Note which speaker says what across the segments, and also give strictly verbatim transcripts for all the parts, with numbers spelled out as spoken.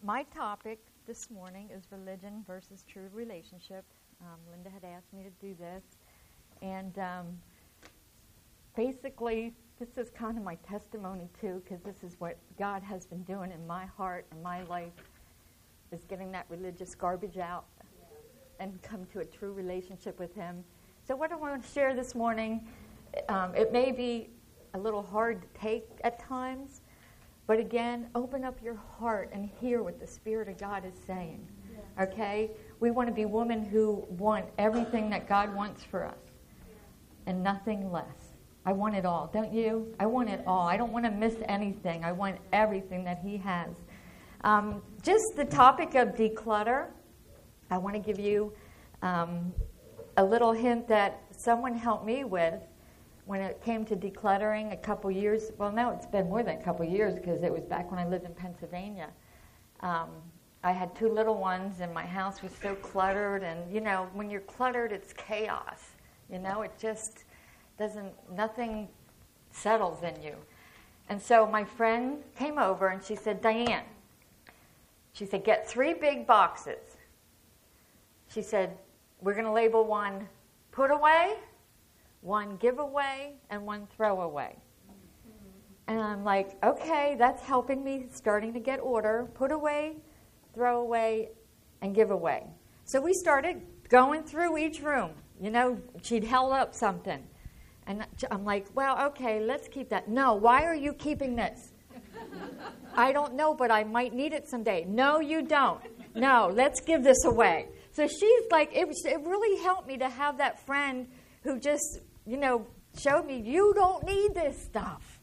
Speaker 1: my topic this morning is religion versus true relationship. Um, Linda had asked me to do this. And um, basically, this is kind of my testimony, too, because this is what God has been doing in my heart and my life, is getting that religious garbage out and come to a true relationship with Him. So what I want to share this morning, um, it may be a little hard to take at times, but again, open up your heart and hear what the Spirit of God is saying, okay? We want to be women who want everything that God wants for us and nothing less. I want it all, don't you? I want it all. I don't want to miss anything. I want everything that He has. Um, just the topic of declutter, I want to give you um, a little hint that someone helped me with when it came to decluttering a couple years. Well, now it's been more than a couple years because it was back when I lived in Pennsylvania. Um, I had two little ones, and my house was so cluttered. And, you know, when you're cluttered, it's chaos. You know, it just doesn't, nothing settles in you. And so my friend came over, and she said, Diane, she said, get three big boxes. She said, we're going to label one put away, one giveaway, and one throwaway. And I'm like, okay, that's helping me starting to get order. Put away, throw away, and give away. So we started going through each room. You know, she'd held up something. And I'm like, well, okay, let's keep that. No, why are you keeping this? I don't know, but I might need it someday. No, you don't. No, let's give this away. So she's like, it, was, it really helped me to have that friend who just, you know, showed me, you don't need this stuff.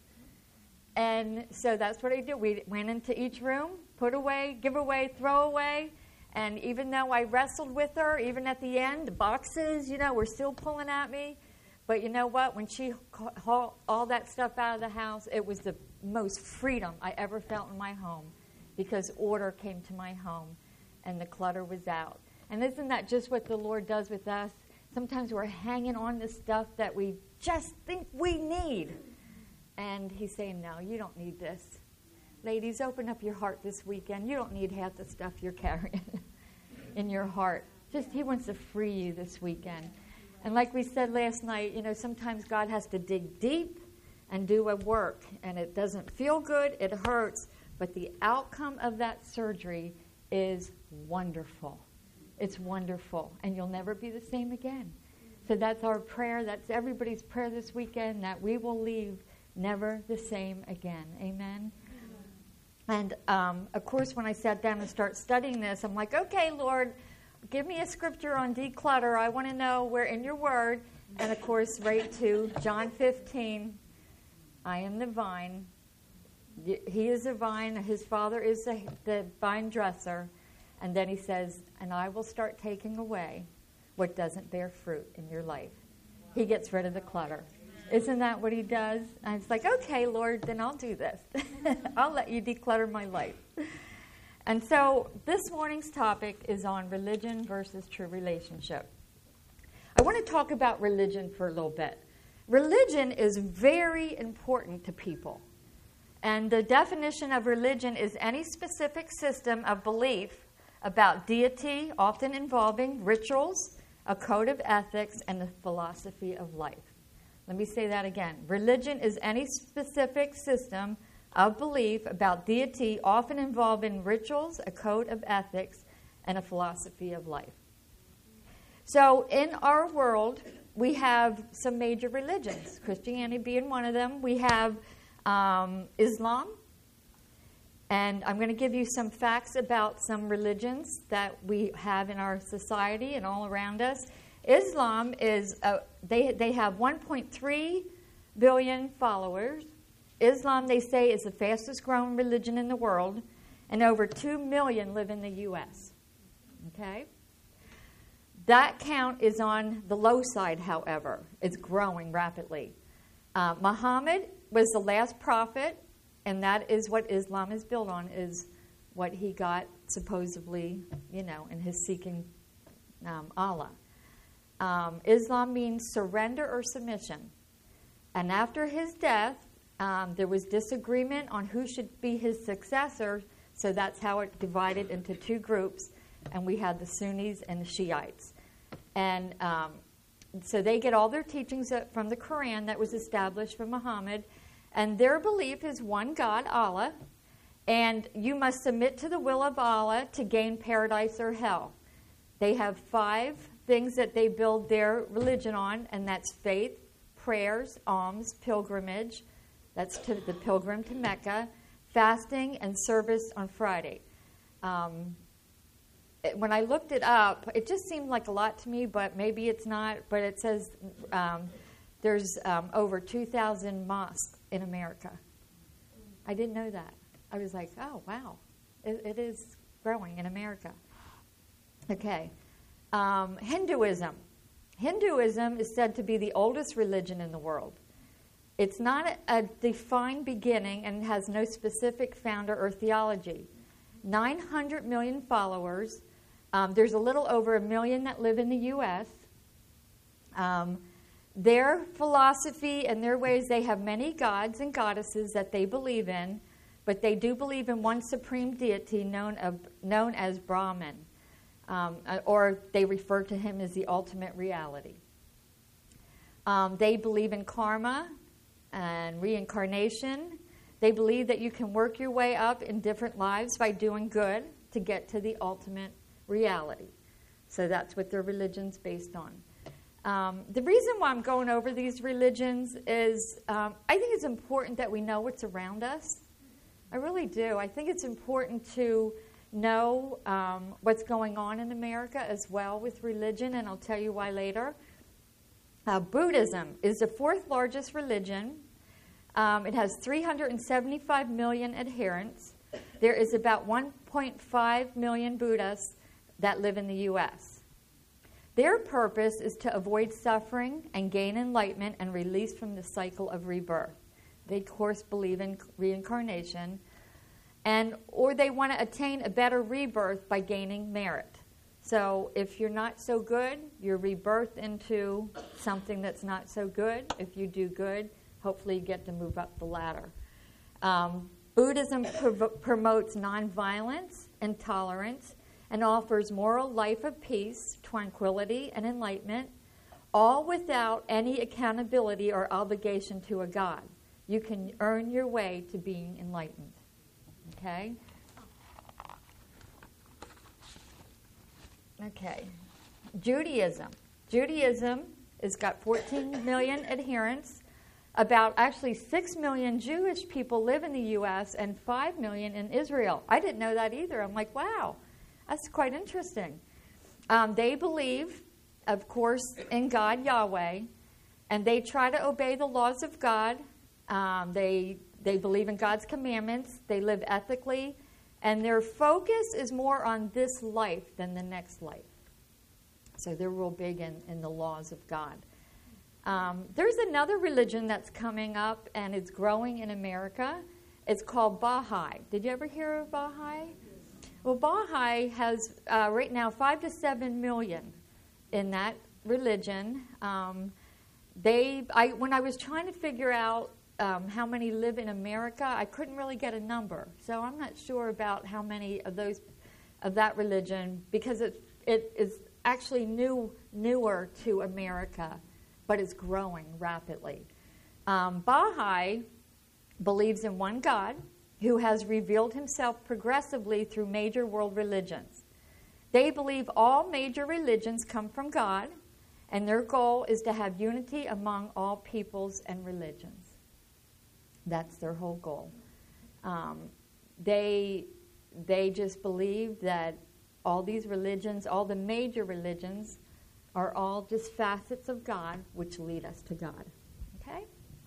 Speaker 1: And so that's what I did. We went into each room, put away, give away, throw away. And even though I wrestled with her, even at the end, the boxes, you know, were still pulling at me. But you know what? When she hauled all that stuff out of the house, it was the most freedom I ever felt in my home because order came to my home and the clutter was out. And isn't that just what the Lord does with us? Sometimes we're hanging on to stuff that we just think we need. And He's saying, no, you don't need this. Ladies, open up your heart this weekend. You don't need half the stuff you're carrying in your heart. Just He wants to free you this weekend. And like we said last night, you know, sometimes God has to dig deep and do a work. And it doesn't feel good. It hurts. But the outcome of that surgery is wonderful. It's wonderful. And you'll never be the same again. So that's our prayer. That's everybody's prayer this weekend, that we will leave never the same again. Amen? And, um, of course, when I sat down and started studying this, I'm like, okay, Lord, give me a scripture on declutter. I want to know where in your word. And, of course, right to John fifteen, I am the vine. He is a vine. His Father is the, the vine dresser. And then He says, and I will start taking away what doesn't bear fruit in your life. He gets rid of the clutter. Isn't that what He does? And it's like, okay, Lord, then I'll do this. I'll let you declutter my life. And so this morning's topic is on religion versus true relationship. I want to talk about religion for a little bit. Religion is very important to people. And the definition of religion is any specific system of belief about deity, often involving rituals, a code of ethics, and a philosophy of life. Let me say that again. Religion is any specific system of belief about deity, often involving rituals, a code of ethics, and a philosophy of life. So in our world, we have some major religions, Christianity being one of them. We have um, Islam. And I'm going to give you some facts about some religions that we have in our society and all around us. Islam is, uh, they, they have one point three billion followers. Islam, they say, is the fastest growing religion in the world, and over two million live in the U S Okay? That count is on the low side, however. It's growing rapidly. Uh, Muhammad was the last prophet, and that is what Islam is built on, is what he got supposedly, you know, in his seeking um, Allah. Um, Islam means surrender or submission. And after his death, um, there was disagreement on who should be his successor. So that's how it divided into two groups, and we had the Sunnis and the Shiites. And um, so they get all their teachings from the Quran that was established from Muhammad, and their belief is one God, Allah, and you must submit to the will of Allah to gain paradise or hell. They have five things that they build their religion on, and that's faith, prayers, alms, pilgrimage, that's to the pilgrim to Mecca, fasting, and service on Friday. Um, it, when I looked it up, it just seemed like a lot to me, but maybe it's not. But it says um, there's um, over two thousand mosques in America. I didn't know that. I was like, oh, wow, it, it is growing in America. Okay. Um, Hinduism. Hinduism is said to be the oldest religion in the world. It's not a, a defined beginning and has no specific founder or theology. nine hundred million followers. Um, there's a little over a million that live in the U S Um, their philosophy and their ways, they have many gods and goddesses that they believe in, but they do believe in one supreme deity known, of, known as Brahman, um, or they refer to him as the ultimate reality. Um, they believe in karma and reincarnation. They believe that you can work your way up in different lives by doing good to get to the ultimate reality. So that's what their religion's based on. Um, the reason why I'm going over these religions is um, I think it's important that we know what's around us. I really do. I think it's important to know um, what's going on in America as well with religion, and I'll tell you why later. Uh, Buddhism is the fourth largest religion. Um, it has three hundred seventy-five million adherents. There is about one point five million Buddhists that live in the U S Their purpose is to avoid suffering and gain enlightenment and release from the cycle of rebirth. They, of course, believe in reincarnation, and or they want to attain a better rebirth by gaining merit. So if you're not so good, you're rebirthed into something that's not so good. If you do good, hopefully you get to move up the ladder. Um, Buddhism prov- promotes nonviolence and tolerance and offers moral life of peace, tranquility, and enlightenment, all without any accountability or obligation to a God. You can earn your way to being enlightened. Okay? Okay. Judaism. Judaism has got fourteen million adherents. About actually six million Jewish people live in the U S and five million in Israel. I didn't know that either. I'm like, wow, that's quite interesting. Um, they believe, of course, in God, Yahweh, and they try to obey the laws of God. Um, they they believe in God's commandments. They live ethically, and their focus is more on this life than the next life. So they're real big in, in the laws of God. Um, there's another religion that's coming up, and it's growing in America. It's called Baha'i. Did you ever hear of Baha'i? Well, Baha'i has uh, right now five to seven million in that religion. Um, they, I, when I was trying to figure out um, how many live in America, I couldn't really get a number. So I'm not sure about how many of those of that religion, because it it is actually new newer to America, but it's growing rapidly. Um, Baha'i believes in one God who has revealed himself progressively through major world religions. They believe all major religions come from God, and their goal is to have unity among all peoples and religions. That's their whole goal. Um, they, they just believe that all these religions, all the major religions, are all just facets of God which lead us to God. Okay?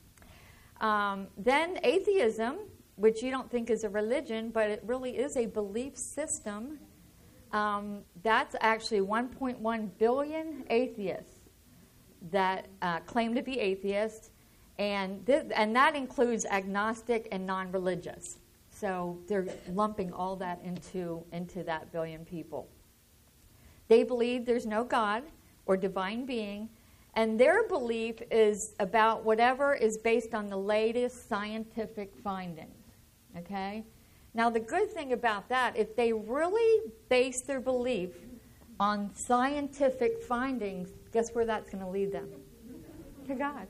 Speaker 1: Um, then atheism, which you don't think is a religion, but it really is a belief system. Um, that's actually one point one billion atheists that uh, claim to be atheists, and th- and that includes agnostic and non-religious. So they're lumping all that into into that billion people. They believe there's no God or divine being, and their belief is about whatever is based on the latest scientific findings. Okay? Now, the good thing about that, if they really base their belief on scientific findings, guess where that's going to lead them? To God.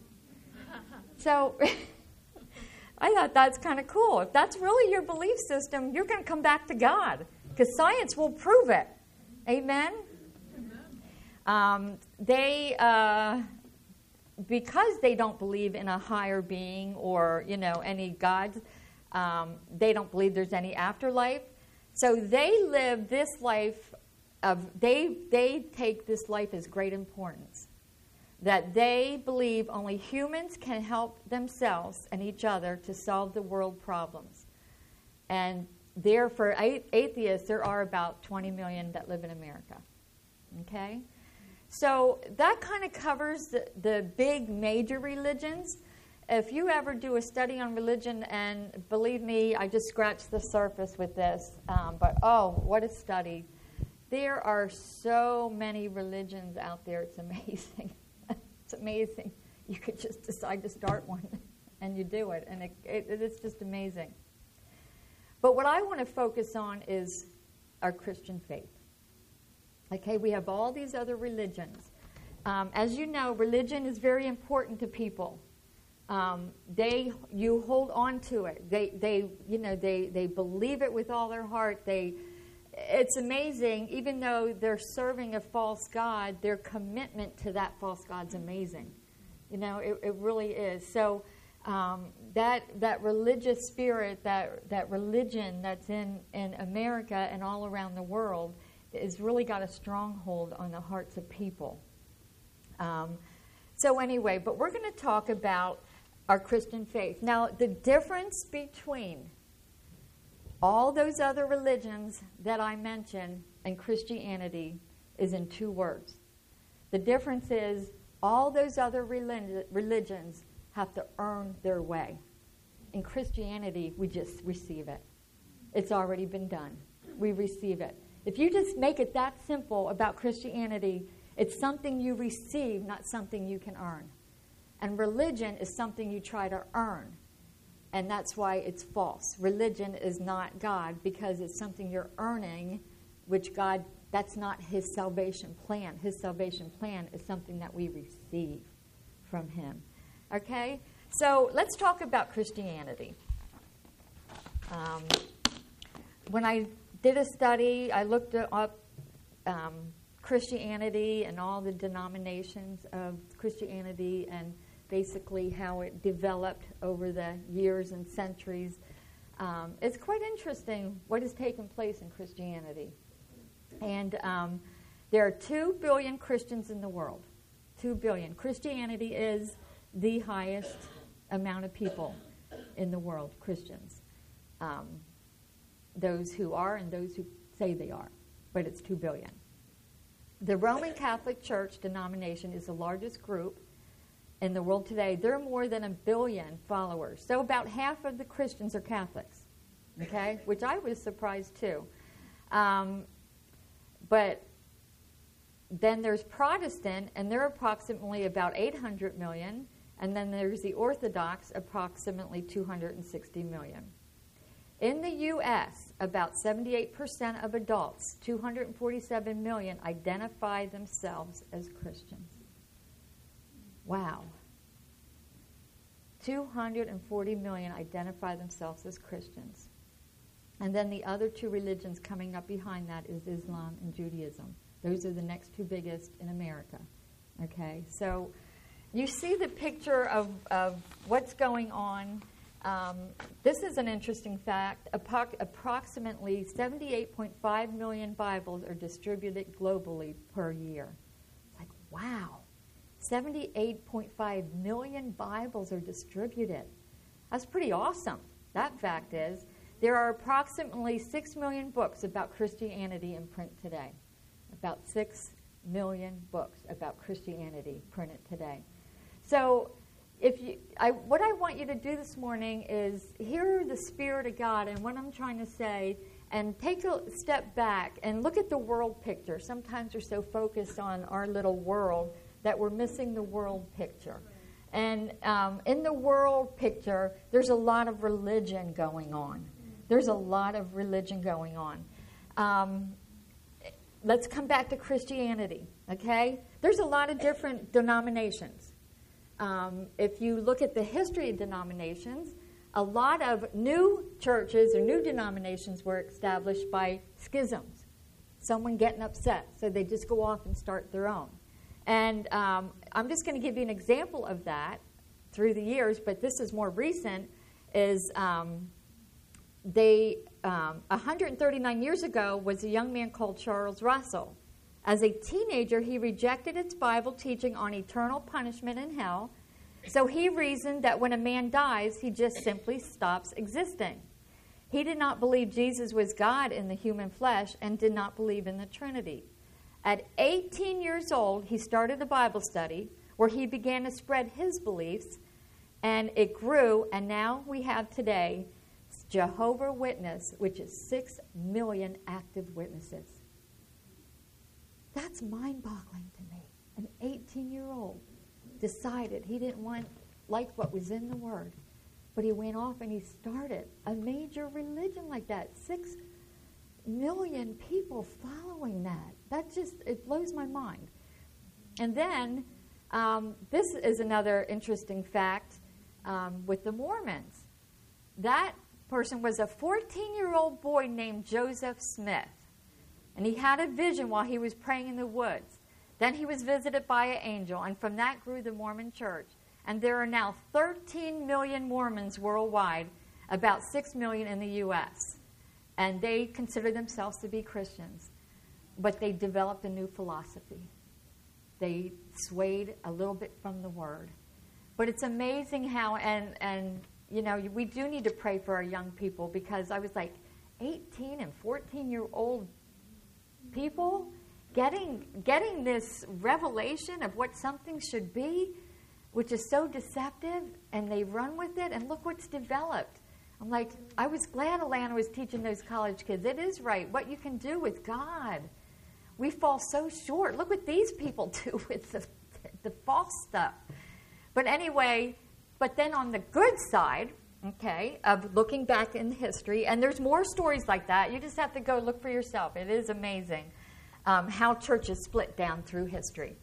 Speaker 1: So I thought that's kind of cool. If that's really your belief system, you're going to come back to God because science will prove it. Amen? Um, they, uh, because they don't believe in a higher being or, you know, any gods, um, they don't believe there's any afterlife. So they live this life of, they, they take this life as great importance. That they believe only humans can help themselves and each other to solve the world problems. And there, for atheists, there are about twenty million that live in America. Okay? So that kind of covers the, the big major religions. If you ever do a study on religion, and believe me, I just scratched the surface with this, um, but oh, what a study. There are so many religions out there, it's amazing. It's amazing. You could just decide to start one, and you do it, and it, it, it's just amazing. But what I want to focus on is our Christian faith. Okay, we have all these other religions. Um, as you know, religion is very important to people. Um, they, you hold on to it. They, they, you know, they, they believe it with all their heart. They, it's amazing. Even though they're serving a false god, their commitment to that false god's amazing. You know, it, it really is. So um, that that religious spirit, that that religion that's in in America and all around the world, has really got a stronghold on the hearts of people. Um, so anyway, but we're going to talk about our Christian faith. Now, the difference between all those other religions that I mentioned and Christianity is in two words. The difference is all those other relig- religions have to earn their way. In Christianity, we just receive it. It's already been done. We receive it. If you just make it that simple about Christianity, it's something you receive, not something you can earn. And religion is something you try to earn. And that's why it's false. Religion is not God because it's something you're earning, which God, that's not His salvation plan. His salvation plan is something that we receive from Him. Okay? So let's talk about Christianity. Um, when I did a study, I looked up um, Christianity and all the denominations of Christianity and basically how it developed over the years and centuries. Um, it's quite interesting what has taken place in Christianity. And um, there are two billion Christians in the world. Two billion. Christianity is the highest amount of people in the world, Christians. Um, those who are and those who say they are. But it's two billion. The Roman Catholic Church denomination is the largest group in the world today. There are more than a billion followers. So about half of the Christians are Catholics, okay, which I was surprised too. Um, but then there's Protestant, and they're approximately about eight hundred million, and then there's the Orthodox, approximately two hundred sixty million. In the U S, about seventy-eight percent of adults, two hundred forty-seven million, identify themselves as Christians. Wow. two hundred forty million identify themselves as Christians. And then the other two religions coming up behind that is Islam and Judaism. Those are the next two biggest in America. Okay, so you see the picture of, of what's going on. Um, this is an interesting fact. Appro- approximately seventy-eight point five million Bibles are distributed globally per year. It's like, wow. seventy-eight point five million Bibles are distributed. That's pretty awesome. That fact is, there are approximately six million books about Christianity in print today. About six million books about Christianity printed today. So, if you, I, what I want you to do this morning is hear the Spirit of God and what I'm trying to say, and take a step back and look at the world picture. Sometimes we're so focused on our little world that we're missing the world picture. And um, in the world picture, there's a lot of religion going on. There's a lot of religion going on. Um, let's come back to Christianity, okay? There's a lot of different denominations. Um, if you look at the history of denominations, a lot of new churches or new denominations were established by schisms. Someone getting upset, so they just go off and start their own. And um, I'm just going to give you an example of that through the years, but this is more recent, is um, they, um, one hundred thirty-nine years ago was a young man called Charles Russell. As a teenager, he rejected its Bible teaching on eternal punishment in hell, so he reasoned that when a man dies, he just simply stops existing. He did not believe Jesus was God in the human flesh and did not believe in the Trinity. At eighteen years old, he started a Bible study where he began to spread his beliefs, and it grew, and now we have today Jehovah's Witness, which is six million active witnesses. That's mind-boggling to me. An eighteen-year-old decided he didn't want like what was in the Word, but he went off and he started a major religion like that. Six million people following that. That just, it blows my mind. And then, um, this is another interesting fact um, with the Mormons. That person was a fourteen-year-old boy named Joseph Smith. And he had a vision while he was praying in the woods. Then he was visited by an angel, and from that grew the Mormon Church. And there are now thirteen million Mormons worldwide, about six million in the U S And they consider themselves to be Christians. But they developed a new philosophy. They swayed a little bit from the Word. But it's amazing how, and, and you know, we do need to pray for our young people, because I was like, eighteen and fourteen-year-old people getting getting this revelation of what something should be, which is so deceptive, and they run with it, and look what's developed. I'm like, I was glad Alana was teaching those college kids. It is right, what you can do with God. We fall so short. Look what these people do with the, the false stuff. But anyway, but then on the good side, okay, of looking back in history, and there's more stories like that. You just have to go look for yourself. It is amazing um, how churches split down through history.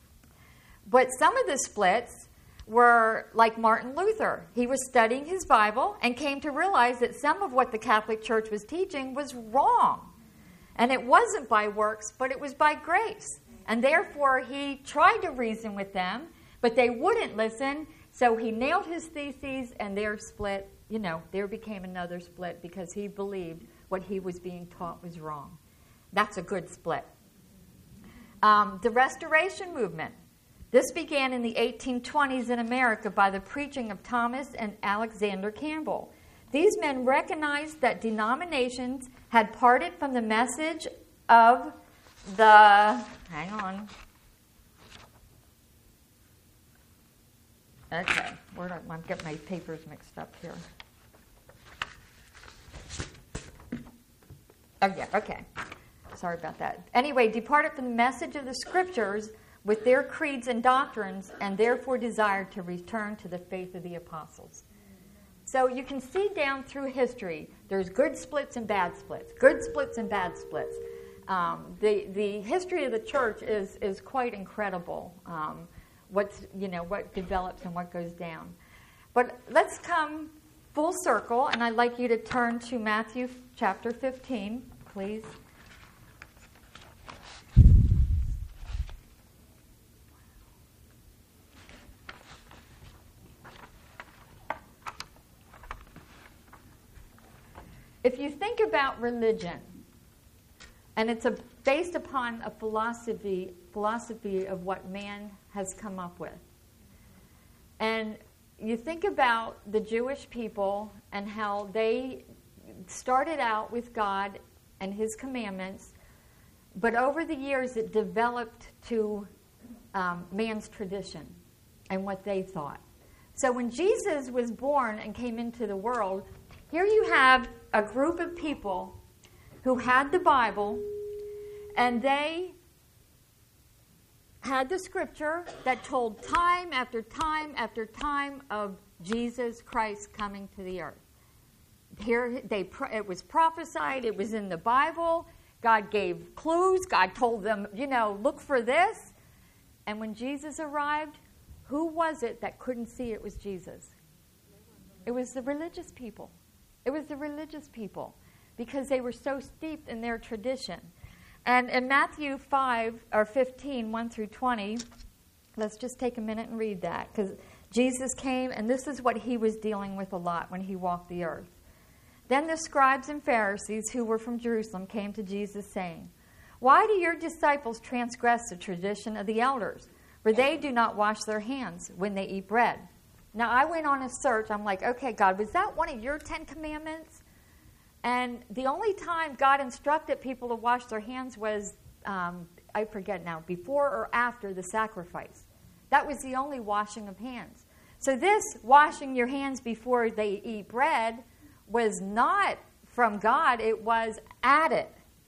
Speaker 1: But some of the splits were like Martin Luther. He was studying his Bible and came to realize that some of what the Catholic Church was teaching was wrong. And it wasn't by works, but it was by grace. And therefore, he tried to reason with them, but they wouldn't listen. So he nailed his theses, and there split, you know, there became another split because he believed what he was being taught was wrong. That's a good split. Um, the Restoration Movement. This began in the eighteen twenties in America by the preaching of Thomas and Alexander Campbell. These men recognized that denominations had parted from the message of the, hang on, okay, where do I, I'm getting my papers mixed up here. Oh, yeah, okay. Sorry about that. Anyway, departed from the message of the Scriptures with their creeds and doctrines, and therefore desired to return to the faith of the apostles. So you can see down through history, there's good splits and bad splits, good splits and bad splits. Um, the the history of the church is is quite incredible. Um, what's you know what develops and what goes down. But let's come full circle, and I'd like you to turn to Matthew chapter fifteen, please. If you think about religion, and it's a, based upon a philosophy philosophy of what man has come up with, and you think about the Jewish people and how they started out with God and His commandments, but over the years it developed to um, man's tradition and what they thought. So when Jesus was born and came into the world, here you have a group of people who had the Bible, and they had the Scripture that told time after time after time of Jesus Christ coming to the earth. here they it was prophesied, it was in the Bible. God gave clues. God told them, you know, look for this. And when Jesus arrived, who was it that couldn't see it was Jesus? It was the religious people. It was the religious people because they were so steeped in their tradition. And in Matthew five or fifteen, one through twenty, let's just take a minute and read that because Jesus came, and this is what he was dealing with a lot when he walked the earth. Then the scribes and Pharisees who were from Jerusalem came to Jesus saying, "Why do your disciples transgress the tradition of the elders? For they do not wash their hands when they eat bread." Now, I went on a search. I'm like, okay, God, was that one of your Ten Commandments? And the only time God instructed people to wash their hands was, um, I forget now, before or after the sacrifice. That was the only washing of hands. So this washing your hands before they eat bread was not from God. It was added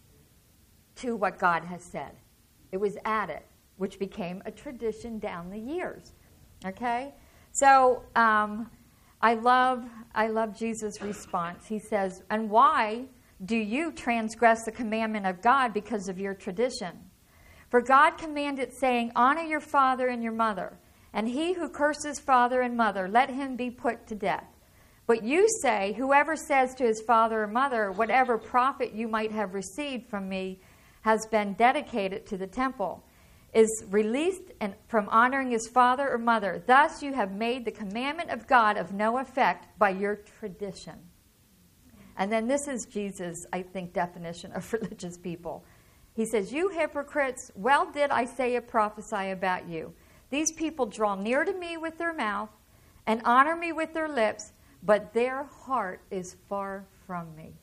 Speaker 1: to what God has said. It was added, which became a tradition down the years. Okay? So um, I love I love Jesus' response. He says, "And why do you transgress the commandment of God because of your tradition? For God commanded, saying, 'Honor your father and your mother, and he who curses father and mother, let him be put to death.' But you say, 'Whoever says to his father or mother, whatever profit you might have received from me has been dedicated to the temple, is released and from honoring his father or mother. Thus you have made the commandment of God of no effect by your tradition.'" And then this is Jesus', I think, definition of religious people. He says, "You hypocrites, well did Isaiah prophesy about you. These people draw near to me with their mouth and honor me with their lips, but their heart is far from me."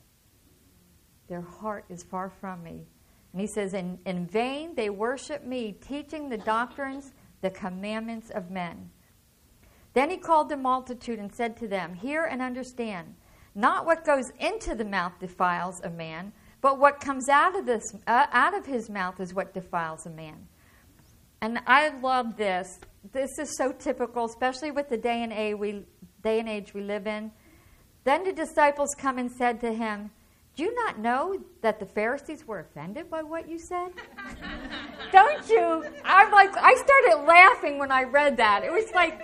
Speaker 1: Their heart is far from me. And he says, in, in vain they worship me, teaching the doctrines, the commandments of men. Then he called the multitude and said to them, "Hear and understand. Not what goes into the mouth defiles a man, but what comes out of this uh, out of his mouth is what defiles a man." And I love this. This is so typical, especially with the day and age we, day and age we live in. Then the disciples come and said to him, "Do you not know that the Pharisees were offended by what you said?" Don't you? I'm like, I started laughing when I read that. It was like,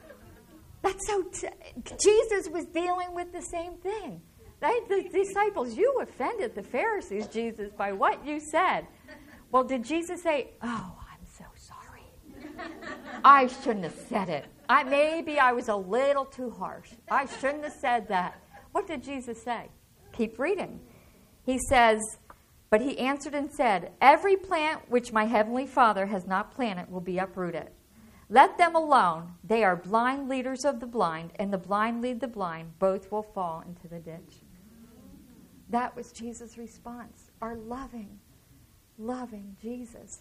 Speaker 1: that's so, t- Jesus was dealing with the same thing. Right? The disciples, you offended the Pharisees, Jesus, by what you said. Well, did Jesus say, "Oh, I'm so sorry. I shouldn't have said it. I, maybe I was a little too harsh. I shouldn't have said that." What did Jesus say? Keep reading. He says, "But he answered and said, 'Every plant which my heavenly Father has not planted will be uprooted. Let them alone. They are blind leaders of the blind, and the blind lead the blind. Both will fall into the ditch.'" That was Jesus' response. Our loving, loving Jesus.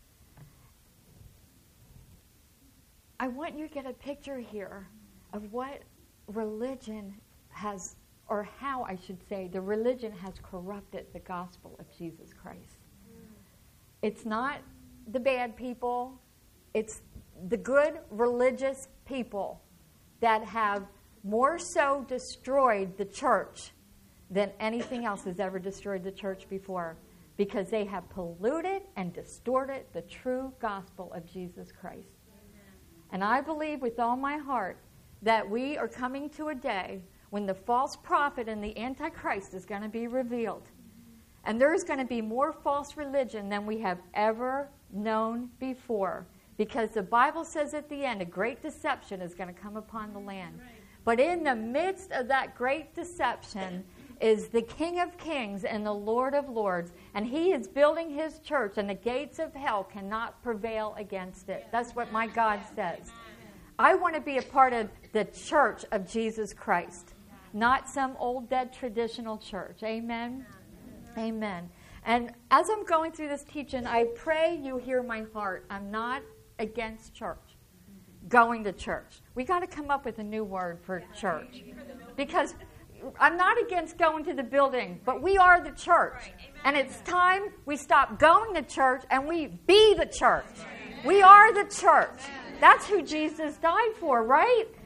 Speaker 1: I want you to get a picture here of what religion has, or how I should say, the religion has corrupted the gospel of Jesus Christ. It's not the bad people. It's the good religious people that have more so destroyed the church than anything else has ever destroyed the church before, because they have polluted and distorted the true gospel of Jesus Christ. And I believe with all my heart that we are coming to a day when the false prophet and the Antichrist is going to be revealed. And there's going to be more false religion than we have ever known before. Because the Bible says at the end, a great deception is going to come upon the land. But in the midst of that great deception is the King of Kings and the Lord of Lords. And he is building his church, and the gates of hell cannot prevail against it. That's what my God says. I want to be a part of the church of Jesus Christ, not some old dead traditional church. Amen? Amen. And as I'm going through this teaching, I pray you hear my heart. I'm not against church, going to church. We got to come up with a new word for church, because I'm not against going to the building, but we are the church. And it's time we stop going to church and we be the church. We are the church. That's who Jesus died for, right?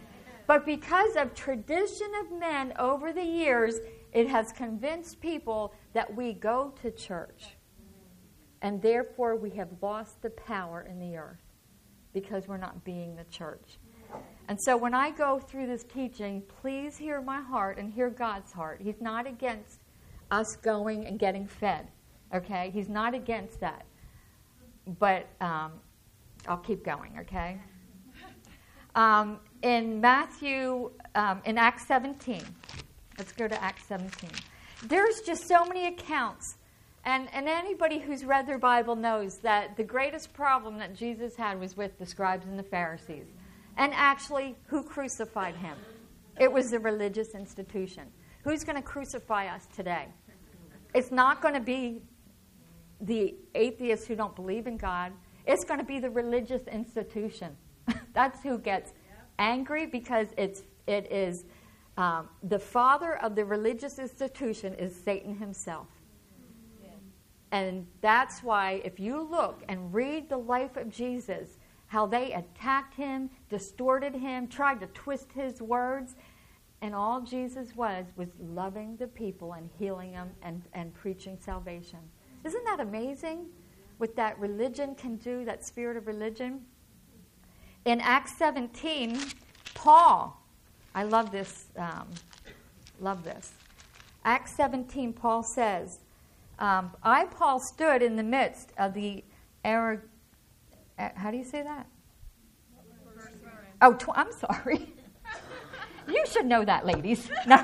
Speaker 1: But because of tradition of men over the years, it has convinced people that we go to church. And therefore, we have lost the power in the earth because we're not being the church. And so when I go through this teaching, please hear my heart and hear God's heart. He's not against us going and getting fed, okay? He's not against that. But um, I'll keep going, okay? Um, in Matthew, um, in Acts seventeen, let's go to Acts seventeen. There's just so many accounts. And, and anybody who's read their Bible knows that the greatest problem that Jesus had was with the scribes and the Pharisees. And actually, who crucified him? It was the religious institution. Who's going to crucify us today? It's not going to be the atheists who don't believe in God. It's going to be the religious institution. That's who gets angry because it's it is um, the father of the religious institution is Satan himself. And that's why if you look and read the life of Jesus, how they attacked him, distorted him, tried to twist his words, and all Jesus was was loving the people and healing them and, and preaching salvation. Isn't that amazing what that religion can do, that spirit of religion? In Acts seventeen, Paul, I love this, um, love this. Acts seventeen, Paul says, um, I, Paul, stood in the midst of the Arag... How do you say that? Oh, tw- I'm sorry. You should know that, ladies. No.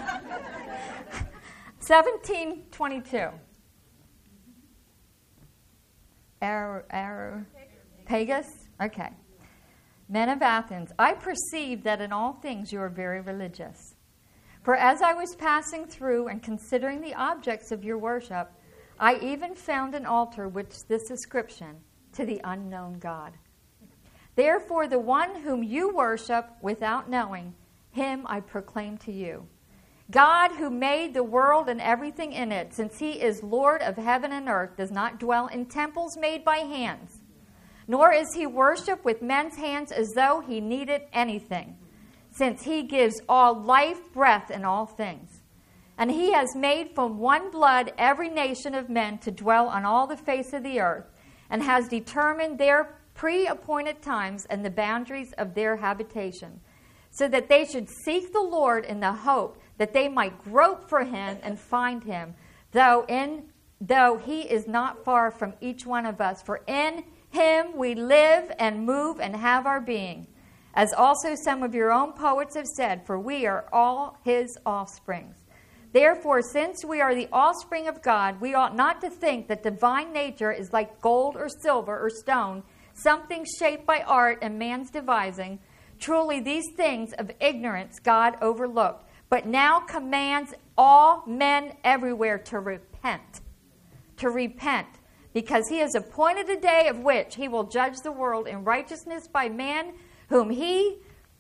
Speaker 1: seventeen twenty-two. Ar- Ar- Pagus? Okay. Men of Athens, I perceive that in all things you are very religious. For as I was passing through and considering the objects of your worship, I even found an altar with this inscription, to the unknown God. Therefore, the one whom you worship without knowing, him I proclaim to you. God, who made the world and everything in it, since he is Lord of heaven and earth, does not dwell in temples made by hands, nor is he worshipped with men's hands as though he needed anything, since he gives all life, breath, and all things. And he has made from one blood every nation of men to dwell on all the face of the earth, and has determined their pre-appointed times and the boundaries of their habitation, so that they should seek the Lord in the hope that they might grope for him and find him, though in though he is not far from each one of us. For in him we live and move and have our being, as also some of your own poets have said, for we are all his offsprings. Therefore, since we are the offspring of God, we ought not to think that divine nature is like gold or silver or stone, something shaped by art and man's devising. Truly, these things of ignorance God overlooked, but now commands all men everywhere to repent. To repent, because he has appointed a day of which he will judge the world in righteousness by man whom he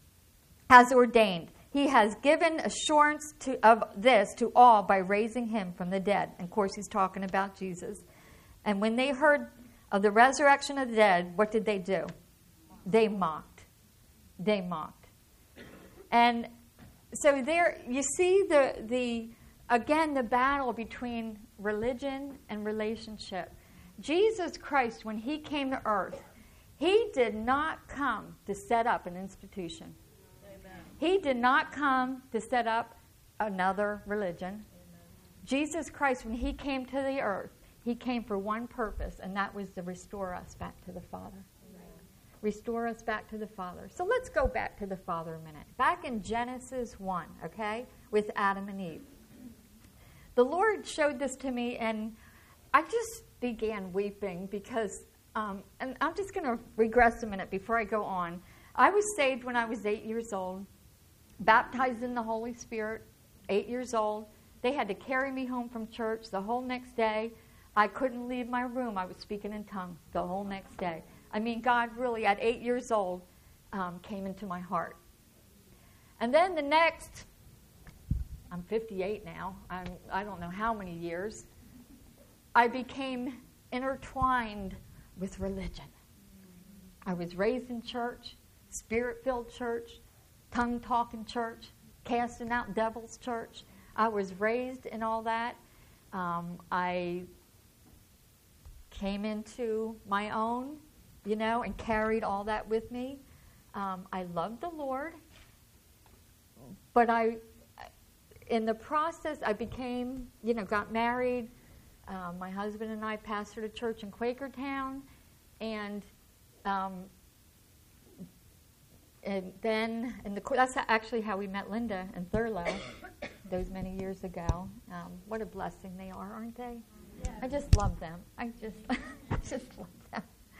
Speaker 1: has ordained. He has given assurance to, of this to all by raising him from the dead. And of course, he's talking about Jesus. And when they heard of the resurrection of the dead, what did they do? They mocked. They mocked. And so there, you see the the again the battle between religion and relationship. Jesus Christ, when he came to earth, he did not come to set up an institution. Amen. He did not come to set up another religion. Amen. Jesus Christ, when he came to the earth, he came for one purpose, and that was to restore us back to the Father. Amen. Restore us back to the Father. So let's go back to the Father a minute. Back in Genesis one, okay, with Adam and Eve. The Lord showed this to me, and I just began weeping because, um, and I'm just going to regress a minute before I go on. I was saved when I was eight years old, baptized in the Holy Spirit, eight years old. They had to carry me home from church the whole next day. I couldn't leave my room. I was speaking in tongues the whole next day. I mean, God really, at eight years old, um, came into my heart. And then the next, I'm fifty-eight now. I'm, I don't know how many years. I became intertwined with religion. I was raised in church, spirit-filled church, tongue-talking church, casting out devils church. I was raised in all that. Um, I came into my own, you know, and carried all that with me. Um, I loved the Lord, but I, in the process, I became, you know, got married. Um, my husband and I pastored a church in Quakertown, and um, and then, and the, that's actually how we met Linda and Thurlow those many years ago. Um, what a blessing they are, aren't they? Yeah. I just love them. I just, I just love them.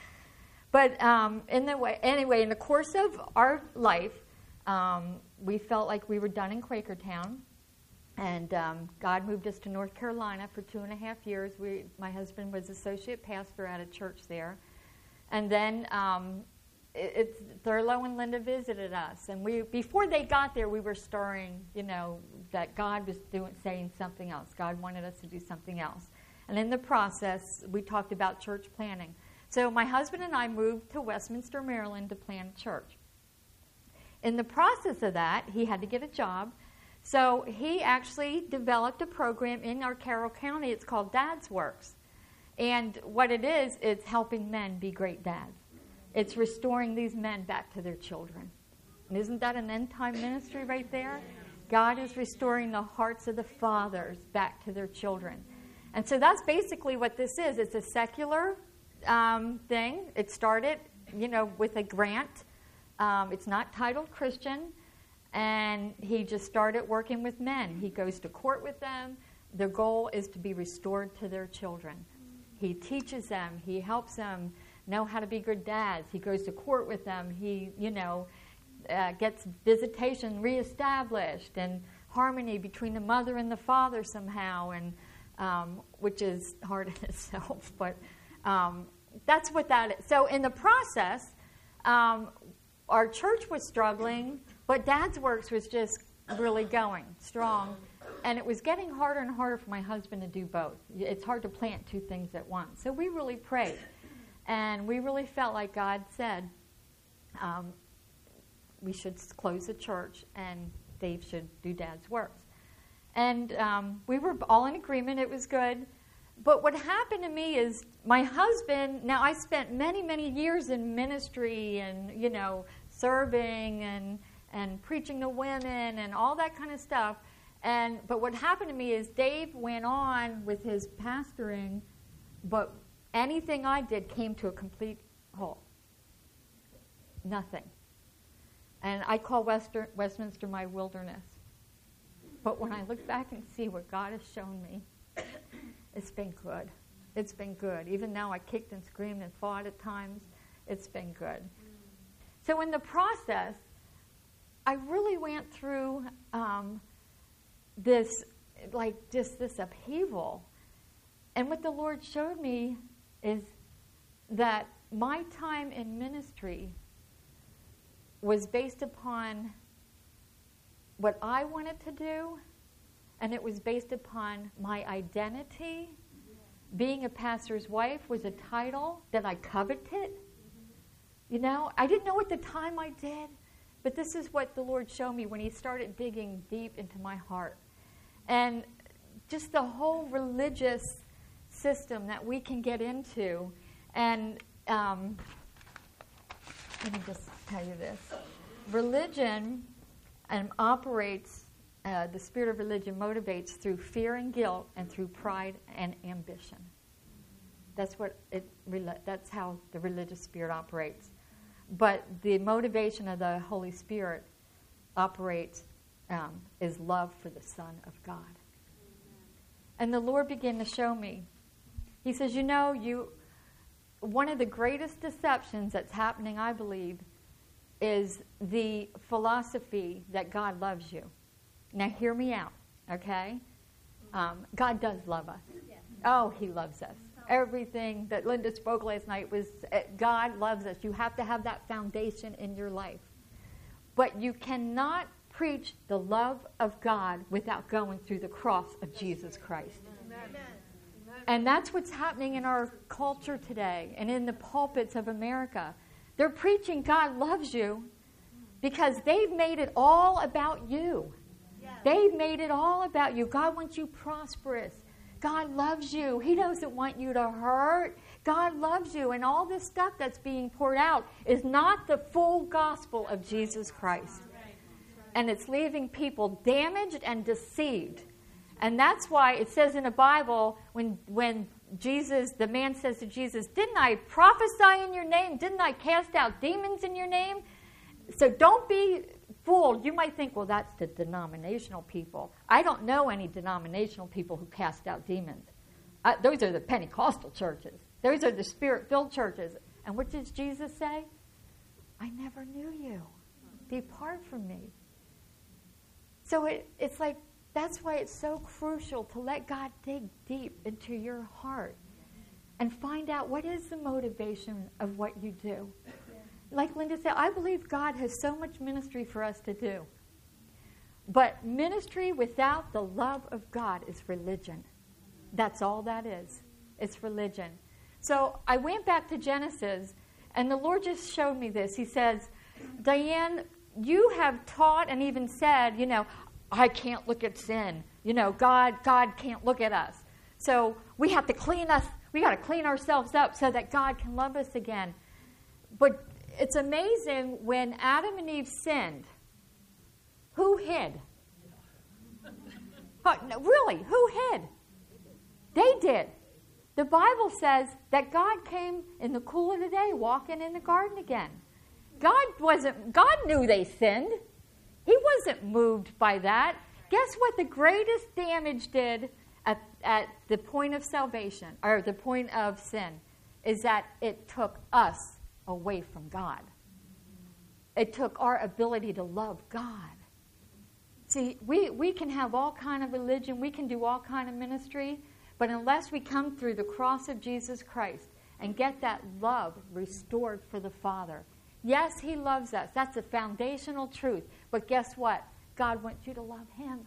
Speaker 1: But um, in the way, anyway, in the course of our life, um, we felt like we were done in Quakertown, and um, God moved us to North Carolina for two and a half years. We, my husband was associate pastor at a church there, and then um, it, it's Thurlow and Linda visited us, and we before they got there, we were stirring, you know, that God was doing saying something else. God wanted us to do something else, and in the process, we talked about church planning. So my husband and I moved to Westminster, Maryland to plant a church. In the process of that, he had to get a job. So he actually developed a program in our Carroll County. It's called Dad's Works. And what it is, it's helping men be great dads. It's restoring these men back to their children. And isn't that an end-time ministry right there? God is restoring the hearts of the fathers back to their children. And so that's basically what this is. It's a secular Um, thing. It started, you know, with a grant. Um, it's not titled Christian, and he just started working with men. He goes to court with them. Their goal is to be restored to their children. He teaches them. He helps them know how to be good dads. He goes to court with them. He, you know, uh, gets visitation reestablished and harmony between the mother and the father somehow, and um, which is hard in itself, but um, that's what that is. So in the process, um, our church was struggling, but Dad's Works was just really going strong. And it was getting harder and harder for my husband to do both. It's hard to plant two things at once. So we really prayed. And we really felt like God said um, we should close the church and Dave should do Dad's Works. And um, we were all in agreement. It was good. But what happened to me is my husband, now I spent many, many years in ministry and, you know, serving and and preaching to women and all that kind of stuff. And but what happened to me is Dave went on with his pastoring, but anything I did came to a complete halt. Nothing. And I call Wester, Westminster my wilderness. But when I look back and see what God has shown me, it's been good. It's been good. Even though I kicked and screamed and fought at times, it's been good. So in the process, I really went through um, this, like just this upheaval. And what the Lord showed me is that my time in ministry was based upon what I wanted to do, and it was based upon my identity. Being a pastor's wife was a title that I coveted. You know, I didn't know at the time I did, but this is what the Lord showed me when he started digging deep into my heart. And just the whole religious system that we can get into. And um, let me just tell you this. Religion um, operates Uh, the spirit of religion motivates through fear and guilt and through pride and ambition. That's what it. That's how the religious spirit operates. But the motivation of the Holy Spirit operates um, is love for the Son of God. And the Lord began to show me. He says, you know, you. One of the greatest deceptions that's happening, I believe, is the philosophy that God loves you. Now, hear me out, okay? Um, God does love us. Oh, he loves us. Everything that Linda spoke last night was uh, God loves us. You have to have that foundation in your life. But you cannot preach the love of God without going through the cross of Jesus Christ. And that's what's happening in our culture today and in the pulpits of America. They're preaching God loves you because they've made it all about you.
Speaker 2: Yes.
Speaker 1: They've made it all about you. God wants you prosperous. God loves you. He doesn't want you to hurt. God loves you. And all this stuff that's being poured out is not the full gospel of Jesus Christ. And it's leaving people damaged and deceived. And that's why it says in the Bible, when when Jesus, the man says to Jesus, didn't I prophesy in your name? Didn't I cast out demons in your name? So don't be fooled. You might think, well, that's the denominational people. I don't know any denominational people who cast out demons. Uh, those are the Pentecostal churches. Those are the Spirit-filled churches. And what does Jesus say? I never knew you. Depart from me. So it, it's like, that's why it's so crucial to let God dig deep into your heart and find out what is the motivation of what you do. Like Linda said, I believe God has so much ministry for us to do. But ministry without the love of God is religion. That's all that is. It's religion. So I went back to Genesis, and the Lord just showed me this. He says, Diane, you have taught and even said, you know, I can't look at sin. You know, God, God can't look at us. So we have to clean us. We got to clean ourselves up so that God can love us again. But it's amazing, when Adam and Eve sinned, who hid? Oh, no, really, who hid? They did. The Bible says that God came in the cool of the day, walking in the garden again. God wasn't, God knew they sinned. He wasn't moved by that. Guess what the greatest damage did at, at the point of salvation, or the point of sin, is that it took us away from God. It took our ability to love God. See, we, we can have all kind of religion, we can do all kind of ministry, but unless we come through the cross of Jesus Christ and get that love restored for the Father. Yes, He loves us. That's a foundational truth. But guess what? God wants you to love Him.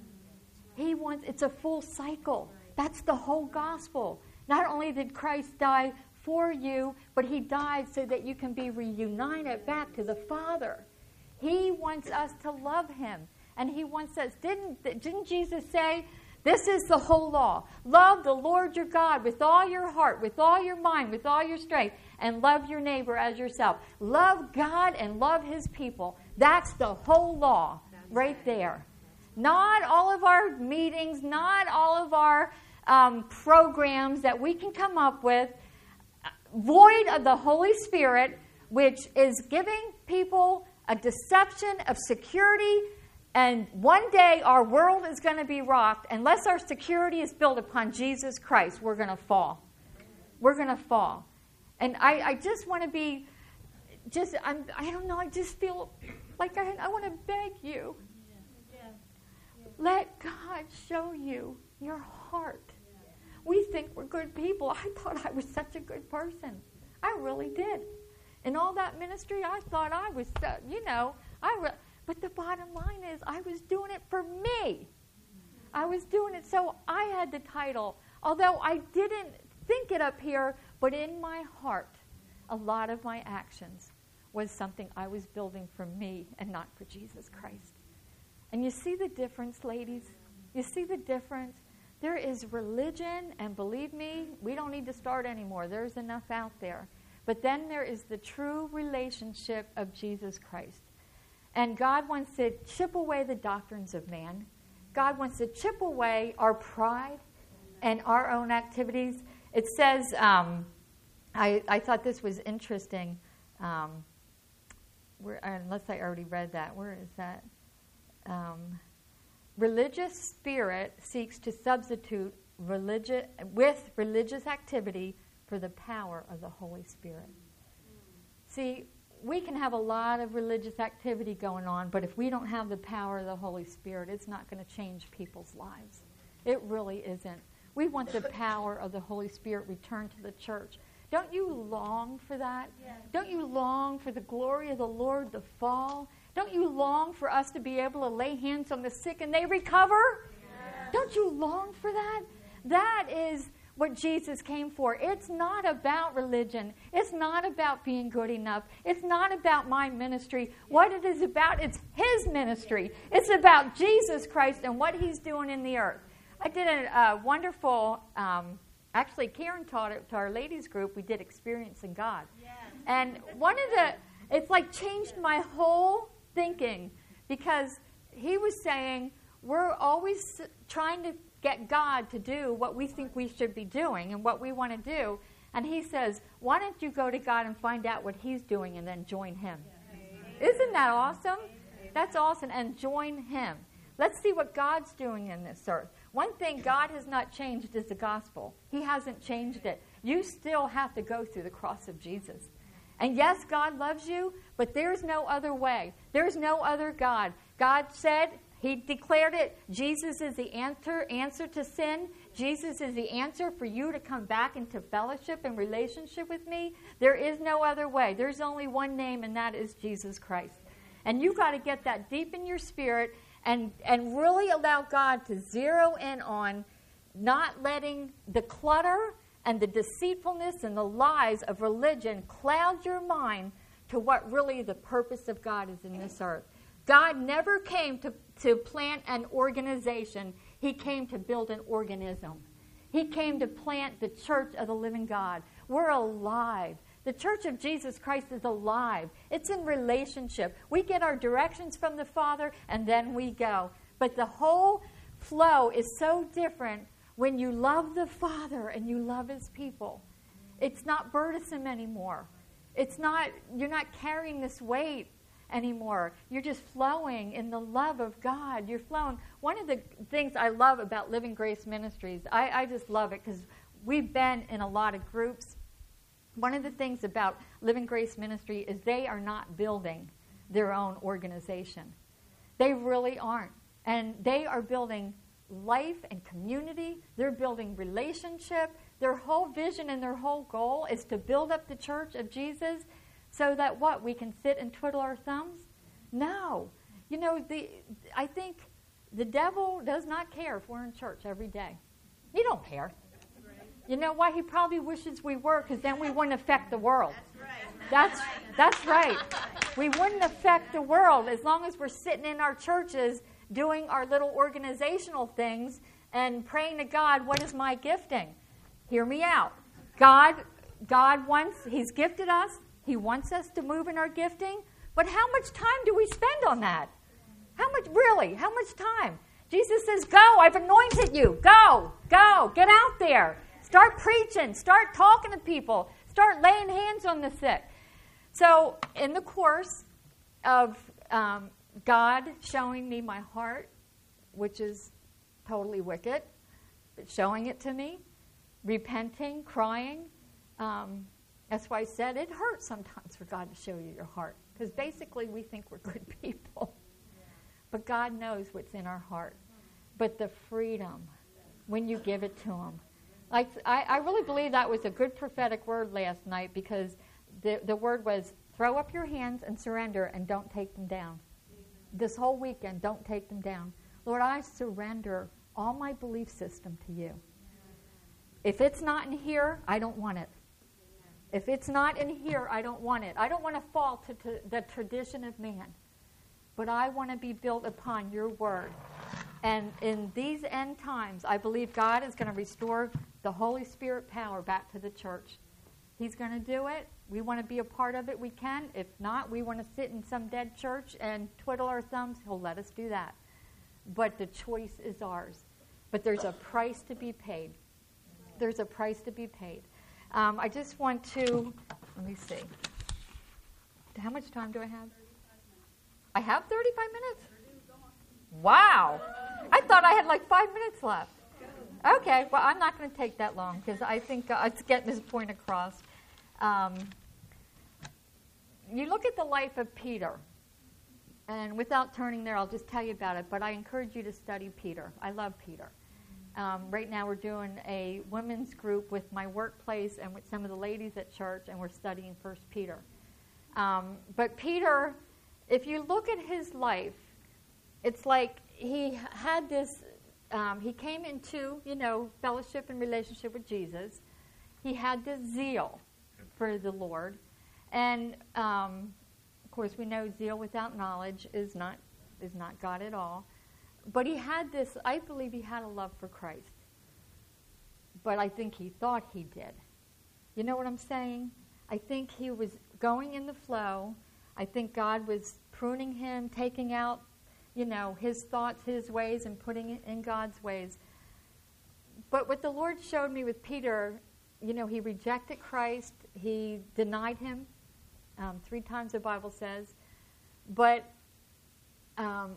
Speaker 1: He wants, it's a full cycle. That's the whole gospel. Not only did Christ die for you, but He died so that you can be reunited back to the Father. He wants us to love Him. And He wants us, didn't, didn't Jesus say, this is the whole law. Love the Lord your God with all your heart, with all your mind, with all your strength, and love your neighbor as yourself. Love God and love His people. That's the whole law right there. Not all of our meetings, not all of our um, programs that we can come up with, void of the Holy Spirit, which is giving people a deception of security. And one day our world is going to be rocked. Unless our security is built upon Jesus Christ, we're going to fall. We're going to fall. And I, I just want to be, just, I'm, I don't know, I just feel like I, I want to beg you.
Speaker 2: Yeah. Yeah.
Speaker 1: Let God show you your heart. Yeah. We think we're good people. I thought I was such a good person. I really did. In all that ministry, I thought I was, so, you know, I re- but the bottom line is I was doing it for me. I was doing it so I had the title. Although I didn't think it up here, but in my heart, a lot of my actions was something I was building for me and not for Jesus Christ. And you see the difference, ladies? You see the difference? There is religion, and believe me, we don't need to start anymore. There's enough out there. But then there is the true relationship of Jesus Christ. And God wants to chip away the doctrines of man. God wants to chip away our pride and our own activities. It says, um, I, I thought this was interesting. Um, where, unless I already read that. Where is that? Um, religious spirit seeks to substitute religi- with religious activity for the power of the Holy Spirit. See, we can have a lot of religious activity going on, but if we don't have the power of the Holy Spirit, it's not going to change people's lives. It really isn't. We want the power of the Holy Spirit returned to the church. Don't you long for that?
Speaker 2: Yes.
Speaker 1: Don't you long for the glory of the Lord to fall? Don't you long for us to be able to lay hands on the sick and they recover?
Speaker 2: Yes.
Speaker 1: Don't you long for that? That is what Jesus came for. It's not about religion. It's not about being good enough. It's not about my ministry. What it is about, it's his ministry. It's about Jesus Christ and what he's doing in the earth. I did a, a wonderful, um, actually Karen taught it to our ladies group. We did Experiencing God. Yes. And one of the, it's like changed my whole thinking, because he was saying we're always trying to get God to do what we think we should be doing and what we want to do. And he says, why don't you go to God and find out what he's doing and then join him? Isn't that awesome? That's awesome. And join him. Let's see what God's doing in this earth. One thing God has not changed is the gospel. He hasn't changed it. You still have to go through the cross of Jesus. And yes, God loves you, but there's no other way. There's no other God. God said, he declared it, Jesus is the answer, answer to sin. Jesus is the answer for you to come back into fellowship and relationship with me. There is no other way. There's only one name, and that is Jesus Christ. And you've got to get that deep in your spirit and, and really allow God to zero in on not letting the clutter and the deceitfulness and the lies of religion cloud your mind to what really the purpose of God is in this earth. God never came to, to plant an organization. He came to build an organism. He came to plant the church of the living God. We're alive. The church of Jesus Christ is alive. It's in relationship. We get our directions from the Father, and then we go. But the whole flow is so different when you love the Father and you love his people. It's not burdensome anymore. It's not, you're not carrying this weight anymore. You're just flowing in the love of God. You're flowing. One of the things I love about Living Grace Ministries, I, I just love it because we've been in a lot of groups. One of the things about Living Grace Ministry is they are not building their own organization. They really aren't. And they are building life and community. They're building relationship. Their whole vision and their whole goal is to build up the church of Jesus so that what? We can sit and twiddle our thumbs? No. You know, the I think the devil does not care if we're in church every day. He don't care. You know why? He probably wishes we were, because then we wouldn't affect the world. That's that's right. We wouldn't affect the world as long as we're sitting in our churches doing our little organizational things and praying to God, what is my gifting? Hear me out. God, God wants, he's gifted us. He wants us to move in our gifting. But how much time do we spend on that? How much, really? How much time? Jesus says, go, I've anointed you. Go, go, get out there. Start preaching. Start talking to people. Start laying hands on the sick. So in the course of um, God showing me my heart, which is totally wicked, but showing it to me, repenting, crying, um, that's why I said it hurts sometimes for God to show you your heart, because basically we think we're good people. But God knows what's in our heart. But the freedom when you give it to him. Like, I, I really believe that was a good prophetic word last night, because the, the word was throw up your hands and surrender and don't take them down. This whole weekend, don't take them down. Lord, I surrender all my belief system to you. If it's not in here, I don't want it. If it's not in here, I don't want it. I don't want to fall to, to the tradition of man. But I want to be built upon your word. And in these end times, I believe God is going to restore the Holy Spirit power back to the church. He's going to do it. We want to be a part of it. We can. If not, we want to sit in some dead church and twiddle our thumbs. He'll let us do that. But the choice is ours. But there's a price to be paid. There's a price to be paid. Um, I just want to, let me see. How much time do I have? I have thirty-five minutes? Wow. I thought I had like five minutes left. Okay, well, I'm not going to take that long, because I think uh, it's getting this point across. Um, you look at the life of Peter, and without turning there, I'll just tell you about it, but I encourage you to study Peter. I love Peter. Um, right now we're doing a women's group with my workplace and with some of the ladies at church, and we're studying First Peter. Um, but Peter, if you look at his life, it's like he had this um, he came into, you know, fellowship and relationship with Jesus. He had this zeal for the Lord. And, um, of course, we know zeal without knowledge is not is not God at all. But he had this, I believe he had a love for Christ. But I think he thought he did. You know what I'm saying? I think he was going in the flow. I think God was pruning him, taking out, you know, his thoughts, his ways, and putting it in God's ways. But what the Lord showed me with Peter, you know, he rejected Christ. He denied him. Um, three times the Bible says. But um,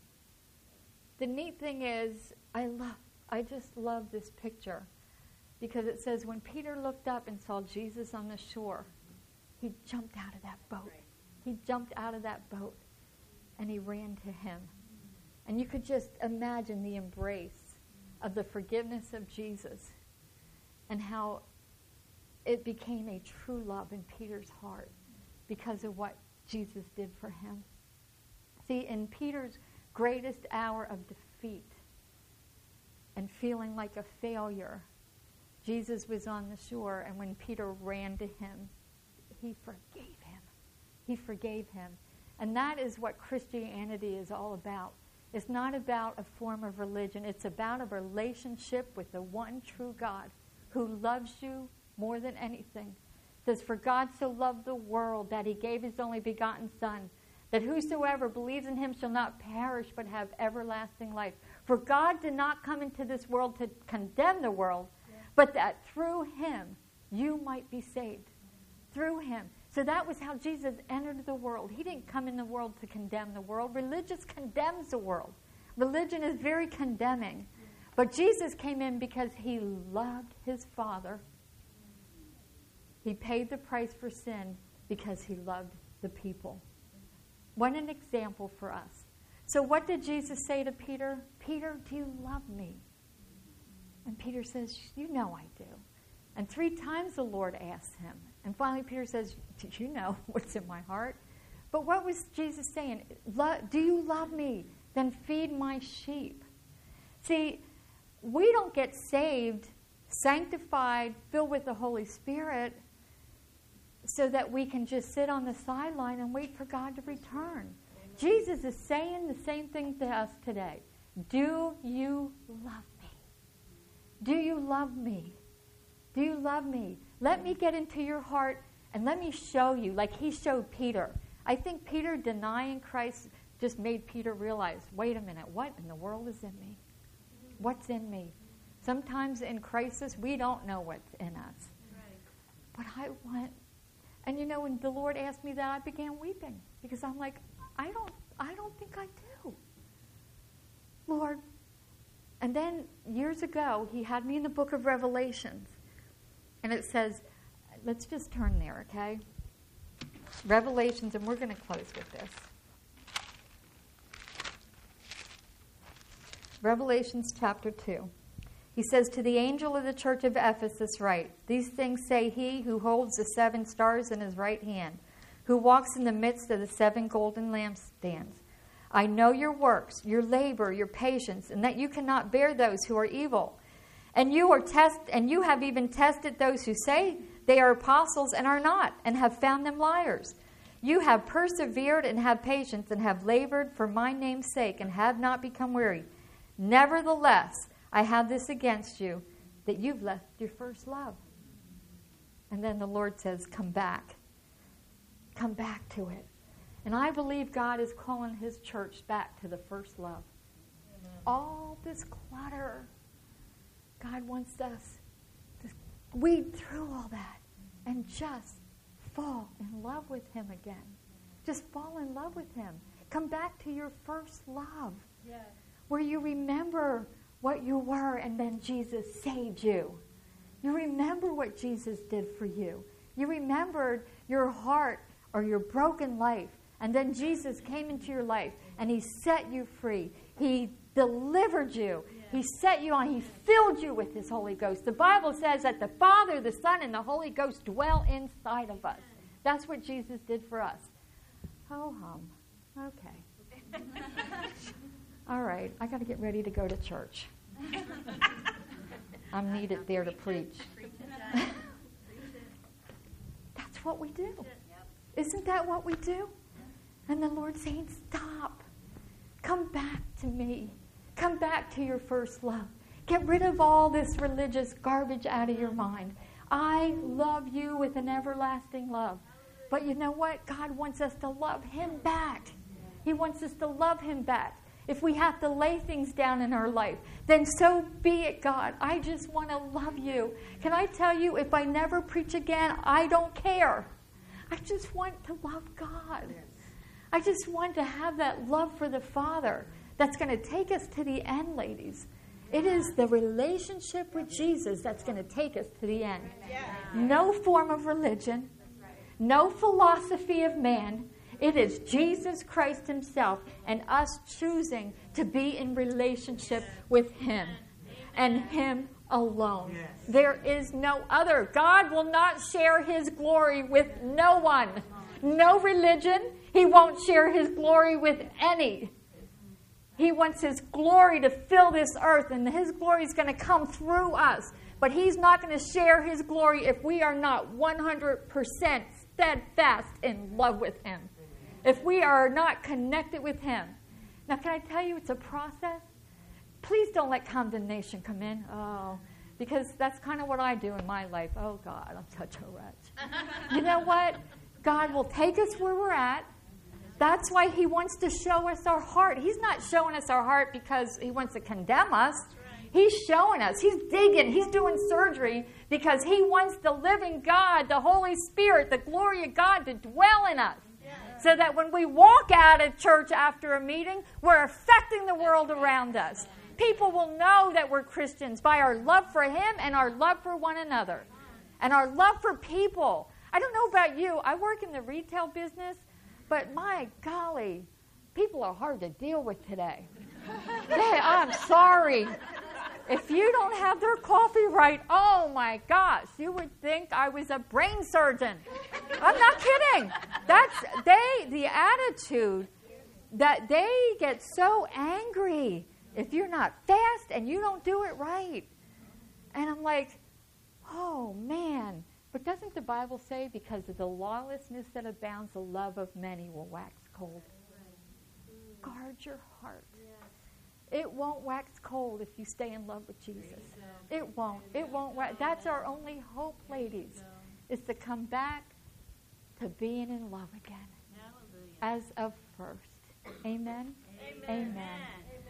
Speaker 1: the neat thing is, I love, I just love this picture. Because it says when Peter looked up and saw Jesus on the shore, he jumped out of that boat. He jumped out of that boat and he ran to him. And you could just imagine the embrace of the forgiveness of Jesus and how it became a true love in Peter's heart because of what Jesus did for him. See, in Peter's greatest hour of defeat and feeling like a failure, Jesus was on the shore, and when Peter ran to him, he forgave him. He forgave him. And that is what Christianity is all about. It's not about a form of religion. It's about a relationship with the one true God who loves you more than anything. It says, for God so loved the world that he gave his only begotten Son, that whosoever believes in him shall not perish but have everlasting life. For God did not come into this world to condemn the world, but that through him you might be saved. Through him. So that was how Jesus entered the world. He didn't come in the world to condemn the world. Religion condemns the world. Religion is very condemning. But Jesus came in because he loved his Father. He paid the price for sin because he loved the people. What an example for us. So what did Jesus say to Peter? Peter, do you love me? And Peter says, you know I do. And three times the Lord asks him. And finally Peter says, do you know what's in my heart? But what was Jesus saying? Do you love me? Then feed my sheep. See, we don't get saved, sanctified, filled with the Holy Spirit so that we can just sit on the sideline and wait for God to return. Amen. Jesus is saying the same thing to us today. Do you love me? Do you love me? Do you love me? Let me get into your heart and let me show you, like he showed Peter. I think Peter denying Christ just made Peter realize, wait a minute, what in the world is in me? What's in me? Sometimes in crisis, we don't know what's in us. Right. But I want, and you know, when the Lord asked me that, I began weeping because I'm like, I don't, I don't think I do. Lord. And then years ago, he had me in the book of Revelations. And it says, let's just turn there, okay? Revelations, and we're going to close with this. Revelations chapter two. He says, to the angel of the church of Ephesus write, these things say he who holds the seven stars in his right hand, who walks in the midst of the seven golden lampstands. I know your works, your labor, your patience, and that you cannot bear those who are evil. And you are test, and you have even tested those who say they are apostles and are not, and have found them liars. You have persevered and have patience, and have labored for my name's sake, and have not become weary. Nevertheless, I have this against you, that you've left your first love. And then the Lord says, come back. Come back to it. And I believe God is calling his church back to the first love. Amen. All this clutter, God wants us to weed through all that and just fall in love with him again. Just fall in love with him. Come back to your first love. Yes. Where you remember what you were and then Jesus saved you. You remember what Jesus did for you. You remembered your heart or your broken life. And then Jesus came into your life and he set you free. He delivered you. He set you on. He filled you with his Holy Ghost. The Bible says that the Father, the Son, and the Holy Ghost dwell inside of us. That's what Jesus did for us. Ho hum. Okay. All right. I got to get ready to go to church. I'm needed there to preach. That's what we do. Isn't that what we do? And the Lord's saying, stop. Come back to me. Come back to your first love. Get rid of all this religious garbage out of your mind. I love you with an everlasting love. But you know what? God wants us to love him back. He wants us to love him back. If we have to lay things down in our life, then so be it, God. I just want to love you. Can I tell you, if I never preach again, I don't care. I just want to love God. I just want to have that love for the Father that's going to take us to the end, ladies. It is the relationship with Jesus that's going to take us to the end. No form of religion, no philosophy of man. It is Jesus Christ himself and us choosing to be in relationship with him and him alone. There is no other. God will not share his glory with no one. No religion. He won't share his glory with any. He wants his glory to fill this earth, and his glory is going to come through us. But he's not going to share his glory if we are not one hundred percent steadfast in love with him. If we are not connected with him. Now, can I tell you it's a process? Please don't let condemnation come in. Oh, because that's kind of what I do in my life. Oh, God, I'm such a wretch. You know what? God will take us where we're at. That's why he wants to show us our heart. He's not showing us our heart because he wants to condemn us. He's showing us. He's digging. He's doing surgery because he wants the living God, the Holy Spirit, the glory of God to dwell in us. So that when we walk out of church after a meeting, we're affecting the world around us. People will know that we're Christians by our love for him and our love for one another. And our love for people. I don't know about you. I work in the retail business. But my golly, people are hard to deal with today. Hey, I'm sorry. If you don't have their coffee right, oh my gosh, you would think I was a brain surgeon. I'm not kidding. That's they the attitude that they get so angry if you're not fast and you don't do it right. And I'm like, oh man. But doesn't the Bible say, because of the lawlessness that abounds, the love of many will wax cold? Guard your heart. It won't wax cold if you stay in love with Jesus. It won't. It won't. Wax. That's our only hope, ladies, is to come back to being in love again as of first. Amen? Amen. Amen.